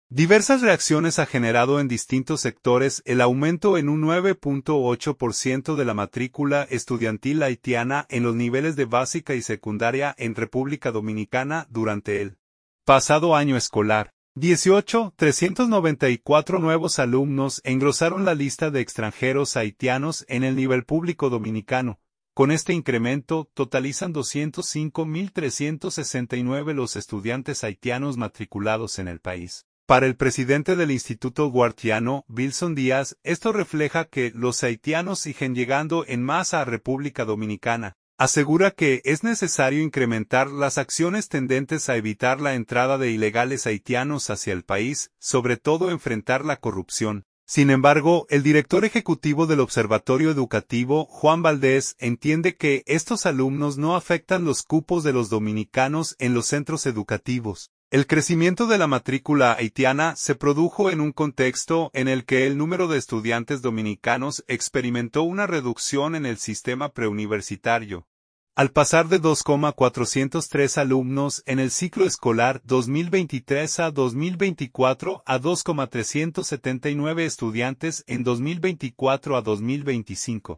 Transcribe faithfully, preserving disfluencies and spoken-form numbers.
Diversas reacciones ha generado en distintos sectores el aumento en un nueve punto ocho por ciento de la matrícula estudiantil haitiana en los niveles de básica y secundaria en República Dominicana durante el pasado año escolar. dieciocho mil trescientos noventa y cuatro nuevos alumnos engrosaron la lista de extranjeros haitianos en el nivel público dominicano. Con este incremento, totalizan doscientos cinco mil trescientos sesenta y nueve los estudiantes haitianos matriculados en el país. Para el presidente del Instituto Guartiano, Wilson Díaz, esto refleja que los haitianos siguen llegando en masa a República Dominicana. Asegura que es necesario incrementar las acciones tendentes a evitar la entrada de ilegales haitianos hacia el país, sobre todo enfrentar la corrupción. Sin embargo, el director ejecutivo del Observatorio Educativo, Juan Valdés, entiende que estos alumnos no afectan los cupos de los dominicanos en los centros educativos. El crecimiento de la matrícula haitiana se produjo en un contexto en el que el número de estudiantes dominicanos experimentó una reducción en el sistema preuniversitario, al pasar de dos coma cuatrocientos tres alumnos en el ciclo escolar dos mil veintitrés a dos mil veinticuatro a dos coma trescientos setenta y nueve estudiantes en dos mil veinticuatro a dos mil veinticinco.